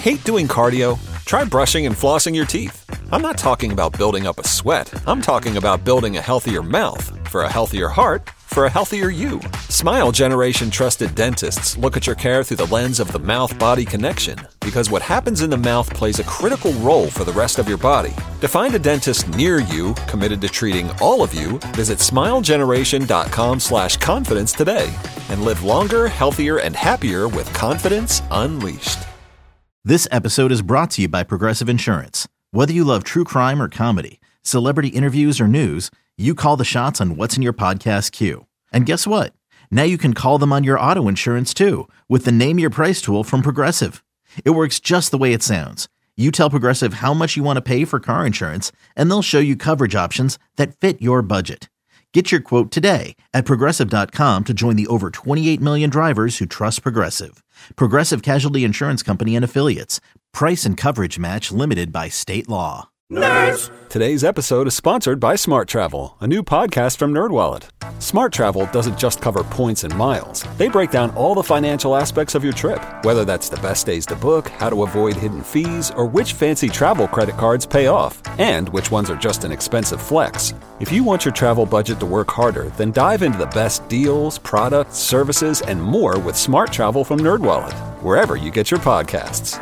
Hate doing cardio? Try brushing and flossing your teeth. I'm not talking about building up a sweat. I'm talking about building a healthier mouth for a healthier heart for a healthier you. Smile Generation trusted dentists look at your care through the lens of the mouth-body connection, because what happens in the mouth plays a critical role for the rest of your body. To find a dentist near you committed to treating all of you, visit smilegeneration.com/confidence today and live longer, healthier, and happier with confidence unleashed. This episode is brought to you by Progressive Insurance. Whether you love true crime or comedy, celebrity interviews or news, you call the shots on what's in your podcast queue. And guess what? Now you can call them on your auto insurance too with the Name Your Price tool from Progressive. It works just the way it sounds. You tell Progressive how much you want to pay for car insurance, and they'll show you coverage options that fit your budget. Get your quote today at Progressive.com to join the over 28 million drivers who trust Progressive. Progressive Casualty Insurance Company and Affiliates. Price and coverage match limited by state law. Nerds! Today's episode is sponsored by Smart Travel, a new podcast from NerdWallet. Smart Travel doesn't just cover points and miles. They break down all the financial aspects of your trip, whether that's the best days to book, how to avoid hidden fees, or which fancy travel credit cards pay off, and which ones are just an expensive flex. If you want your travel budget to work harder, then dive into the best deals, products, services, and more with Smart Travel from NerdWallet, wherever you get your podcasts.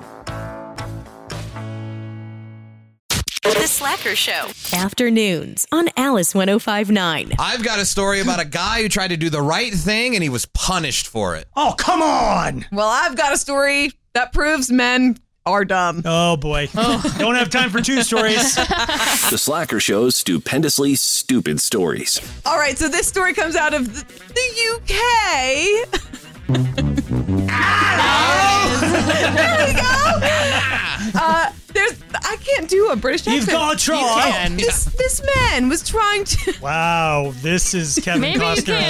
The Slacker Show. Afternoons on Alice 105.9. I've got a story about a guy who tried to do the right thing and he was punished for it. Oh, come on. Well, I've got a story that proves men are dumb. Oh, boy. Don't have time for two stories. The Slacker Show's stupendously stupid stories. All right, so this story comes out of the UK. There we go. I can't do a British accent. You've got to try. This man was trying to... Wow, this is Kevin Costner.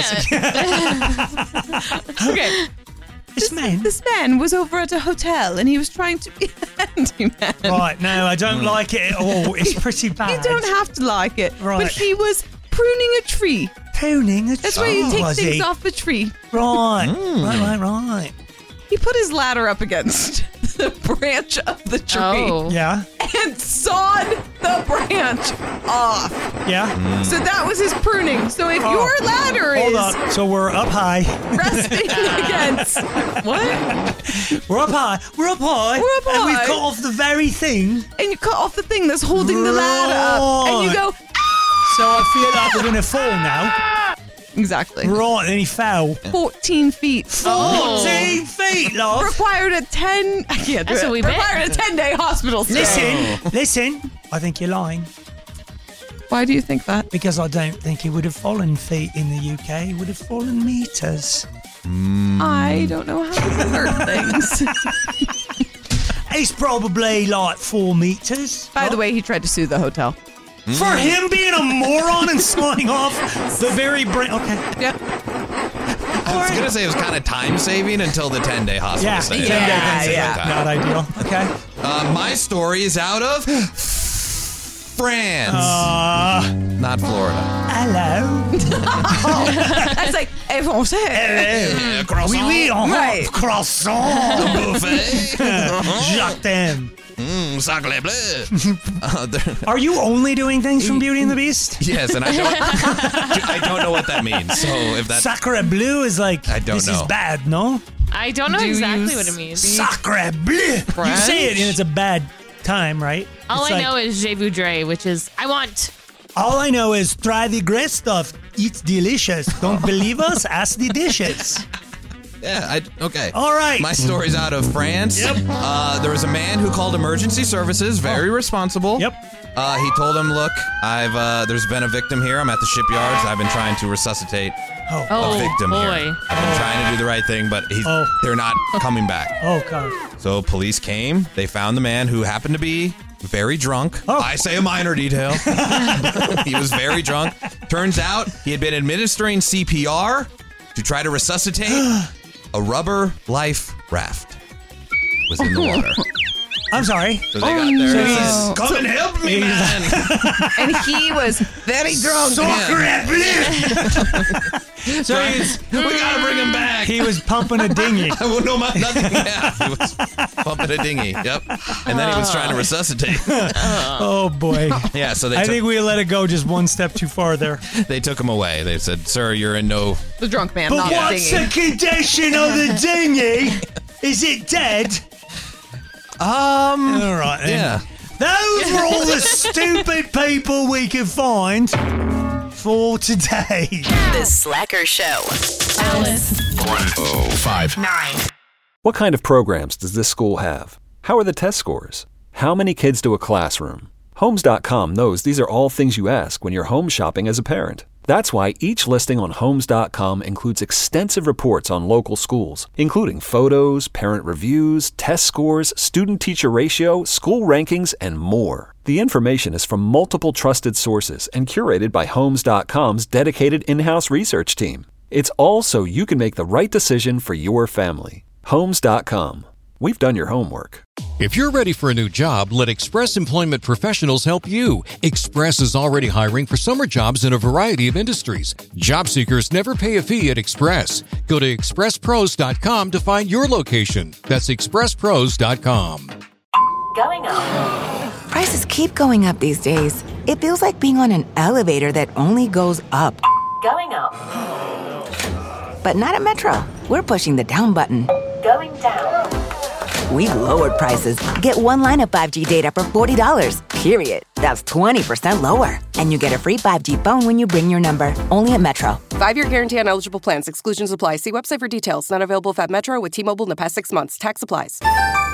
Okay. This man was over at a hotel and he was trying to be a handyman. Right, no, I don't like it at all. It's pretty bad. You don't have to like it. Right. But he was pruning a tree. Pruning a tree? That's where you take things off a tree. Right. Right. He put his ladder up against the branch of the tree. Oh. Yeah. And sawed the branch off. Yeah. So that was his pruning. So if your ladder Hold is... up. So we're up high. Resting against... What? We're up high. And we've cut off the very thing. And you cut off the thing that's holding the ladder up. And you go... So I feel like we're going to fall now. Exactly. Right, then he fell. 14 feet. 14 feet, love. Required a 10... I can't do That's it. what we Required a 10-day hospital stay. Listen. I think you're lying. Why do you think that? Because I don't think he would have fallen feet in the UK. He would have fallen meters. I don't know how to convert things. It's probably like 4 meters. By the way, he tried to sue the hotel. For him being a moron and signing off the very brain. Okay. Yep. I was going to say it was kind of time-saving until the 10-day hospital stay. Not ideal. Okay. My story is out of France. Not Florida. Hello. That's like, hey, français. Hello. Croissant. Oui, Right. Croissant. Buffet. J'aime. Sacre bleu. Are you only doing things from Beauty and the Beast? Yes, and I don't know what that means. So if that Sacre bleu is like, I don't this know. is bad, no? I don't know exactly what it means. Sacre bleu. You say it and it's a bad time, right? All It's I like, know is Je voudrais, which is I want. All I know is try the great stuff. It's delicious. Don't believe us? Ask the dishes. Yeah, okay. All right. My story's out of France. Yep. There was a man who called emergency services, very responsible. Yep. He told him, look, there's been a victim here. I'm at the shipyards. I've been trying to resuscitate a victim here. I've been trying to do the right thing, but they're not coming back. Oh, God. So police came. They found the man who happened to be very drunk. Oh. I say a minor detail. He was very drunk. Turns out he had been administering CPR to try to resuscitate a rubber life raft was in the water. I'm sorry. So they got there and said, Come and help me, man. And he was very drunk. So we gotta bring him back. he was pumping a dinghy. I will know nothing. Yeah, he was pumping a dinghy. Yep. And then he was trying to resuscitate. Oh, boy. Yeah, so I think we let it go just one step too far there. they took him away. They said, "Sir, you're in no." The drunk man, But not what's the the condition of the dinghy? Is it dead? All right. Then. Yeah. Those were all the stupid people we could find for today. The Slacker Show. Alice. 1059. What kind of programs does this school have? How are the test scores? How many kids do a classroom? Homes.com knows these are all things you ask when you're home shopping as a parent. That's why each listing on Homes.com includes extensive reports on local schools, including photos, parent reviews, test scores, student-teacher ratio, school rankings, and more. The information is from multiple trusted sources and curated by Homes.com's dedicated in-house research team. It's all so you can make the right decision for your family. Homes.com. We've done your homework. If you're ready for a new job, let Express Employment Professionals help you. Express is already hiring for summer jobs in a variety of industries. Job seekers never pay a fee at Express. Go to expresspros.com to find your location. That's expresspros.com. Going up. Prices keep going up these days. It feels like being on an elevator that only goes up. Going up. But not at Metro. We're pushing the down button. Going down. We've lowered prices. Get one line of 5G data for $40, period. That's 20% lower. And you get a free 5G phone when you bring your number. Only at Metro. 5-year guarantee on eligible plans. Exclusions apply. See website for details. Not available at Metro with T-Mobile in the past 6 months. Tax applies.